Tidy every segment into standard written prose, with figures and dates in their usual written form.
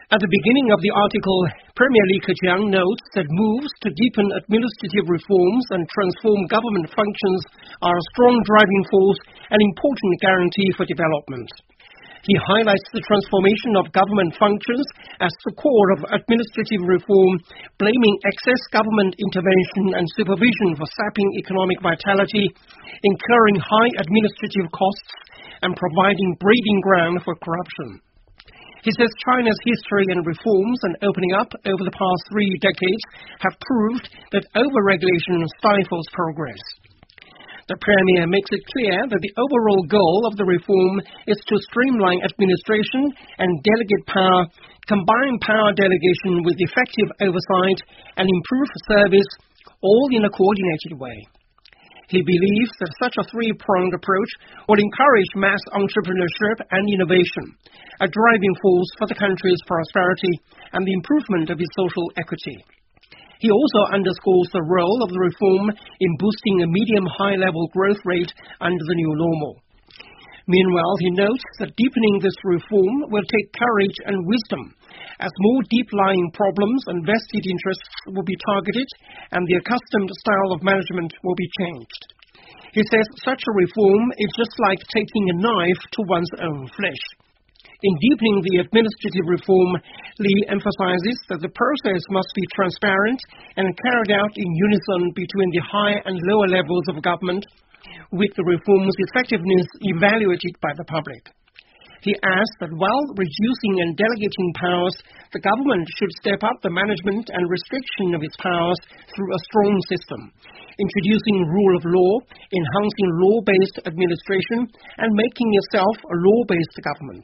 At the beginning of the article, Premier Li Keqiang notes that moves to deepen administrative reforms and transform government functions are a strong driving force and important guarantee for development. He highlights the transformation of government functions as the core of administrative reform, blaming excess government intervention and supervision for sapping economic vitality, incurring high administrative costs, and providing breeding ground for corruption. He says China's history and reforms and opening up over the past 3 decades have proved that over-regulation stifles progress. The Premier makes it clear that the overall goal of the reform is to streamline administration and delegate power, combine power delegation with effective oversight, and improve service, all in a coordinated way. He believes that such a 3-pronged approach will encourage mass entrepreneurship and innovation, a driving force for the country's prosperity and the improvement of its social equity. He also underscores the role of the reform in boosting a medium-high-level growth rate under the new normal. Meanwhile, he notes that deepening this reform will take courage and wisdom, as more deep-lying problems and vested interests will be targeted and the accustomed style of management will be changed. He says such a reform is just like taking a knife to one's own flesh. In deepening the administrative reform, Li emphasizes that the process must be transparent and carried out in unison between the high and lower levels of government, with the reform's effectiveness evaluated by the public. He adds that while reducing and delegating powers, the government should step up the management and restriction of its powers through a strong system, introducing rule of law, enhancing law-based administration, and making itself a law-based government.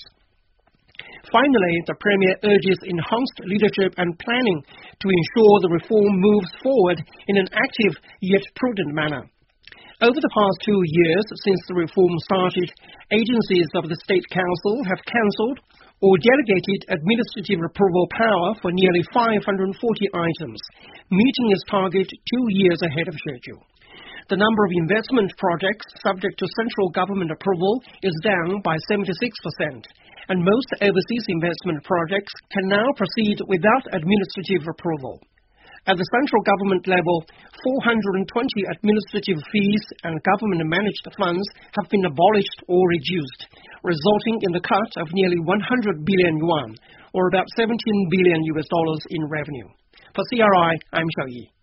Finally, the Premier urges enhanced leadership and planning to ensure the reform moves forward in an active yet prudent manner. Over the past 2 years since the reform started, agencies of the State Council have cancelled or delegated administrative approval power for nearly 540 items, meeting its target 2 years ahead of schedule. The number of investment projects subject to central government approval is down by 76%, and most overseas investment projects can now proceed without administrative approval. At the central government level, 420 administrative fees and government-managed funds have been abolished or reduced, resulting in the cut of nearly 100 billion yuan, or about $17 billion in revenue. For CRI, I'm Xiao Yi.